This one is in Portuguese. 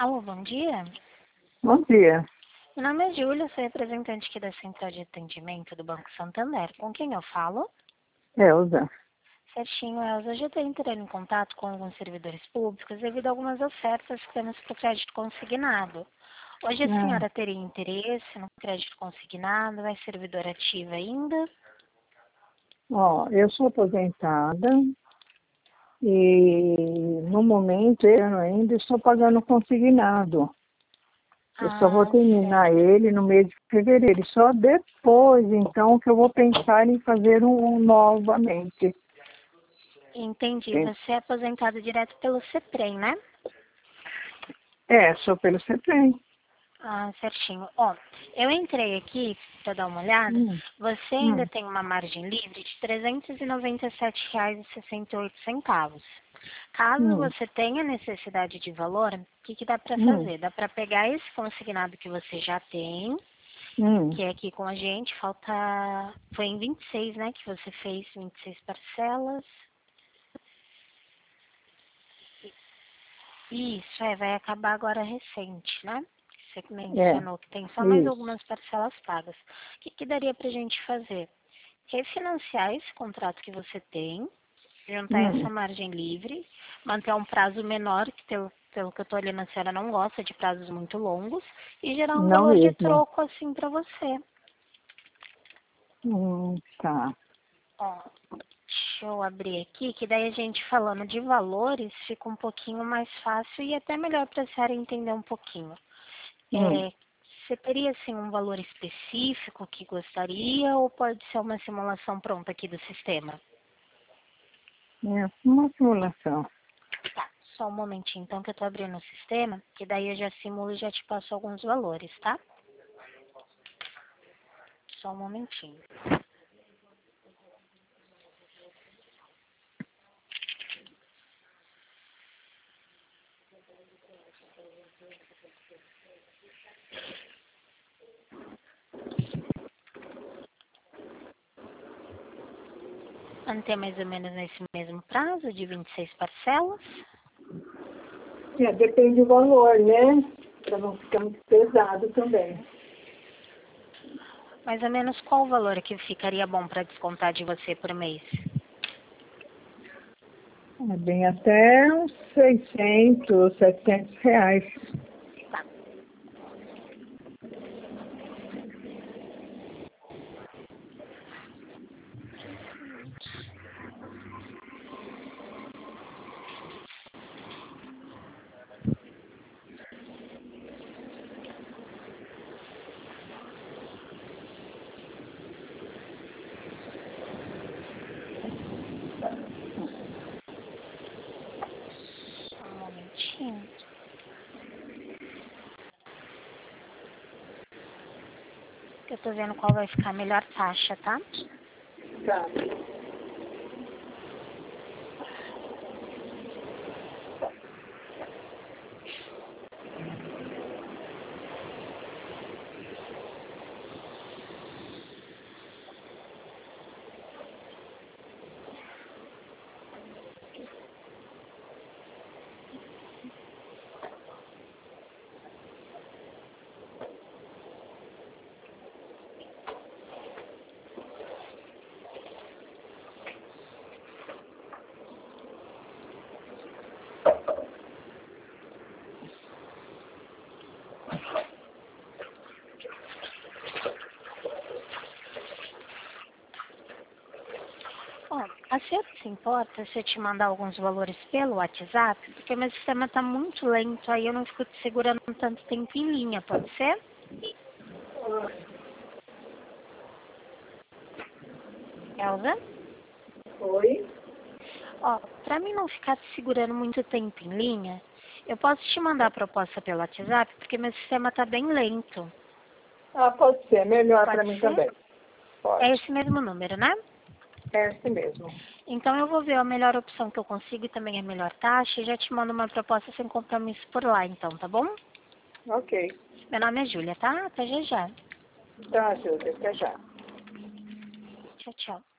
Alô, bom dia. Bom dia, Meu nome é Júlia, sou representante aqui da Central de Atendimento do Banco Santander. Com quem eu falo? Elza. Certinho, Elza. Hoje eu estou entrando em contato com alguns servidores públicos devido a algumas ofertas que temos para o crédito consignado. Hoje a Ah, senhora teria interesse no crédito consignado? É servidora ativa ainda? ó, eu sou aposentada e no momento eu ainda estou pagando consignado. Eu só vou Ah, terminar certo. ele no mês de fevereiro. E só depois, então, que eu vou pensar em fazer um novamente. Entendi. Você é aposentado direto pelo CEPREM, né? Sou pelo CETEM. Ah, certinho. Ó, eu entrei aqui para dar uma olhada. Hum, Você ainda hum, tem uma margem livre de R$ 397,68. Caso hum, você tenha necessidade de valor, o que que dá para hum, fazer? Dá para pegar esse consignado que você já tem, hum. que é aqui com a gente, falta... Foi em 26, né, que você fez 26 parcelas. Isso, vai acabar agora recente, né? Você É, mencionou que tem só mais isso. algumas parcelas pagas. O que que daria para a gente fazer? Refinanciar esse contrato que você tem, juntar essa Hum, margem livre, manter um prazo menor, que pelo que eu estou olhando, a senhora não gosta de prazos muito longos, e gerar um não valor de mesmo. troco assim para você. Tá. Ó, deixa eu abrir aqui, que daí a gente falando de valores fica um pouquinho mais fácil e até melhor para a senhora entender um pouquinho. Hum. Você teria assim um valor específico que gostaria ou pode ser uma simulação pronta aqui do sistema? É uma simulação. Tá, só um momentinho então que eu tô abrindo o sistema, que daí eu já simulo e já te passo alguns valores, tá? Só um momentinho. Manter mais ou menos nesse mesmo prazo de 26 parcelas? Depende do valor, né? Para não ficar muito pesado também. Mais ou menos qual o valor que ficaria bom para descontar de você por mês? É bem até uns 600, R$ 700. Tá, só um momentinho. Que eu tô vendo qual vai ficar a melhor taxa, tá? Tá. Ó, a senhora se importa se eu te mandar alguns valores pelo WhatsApp? Porque meu sistema tá muito lento, aí eu não fico te segurando tanto tempo em linha, pode ser? Elza? Oi? Ó, pra mim não ficar te segurando muito tempo em linha, eu posso te mandar a proposta pelo WhatsApp, porque meu sistema tá bem lento. Ah, pode ser. Melhor Pode para mim ser? também. É Pode. esse mesmo número, né? É esse mesmo. Então eu vou ver a melhor opção que eu consigo e também a melhor taxa e já te mando uma proposta sem compromisso por lá, então, tá bom? Ok. Meu nome é Júlia, tá? Até já já. Tá, Júlia. Até já. Tchau, tchau.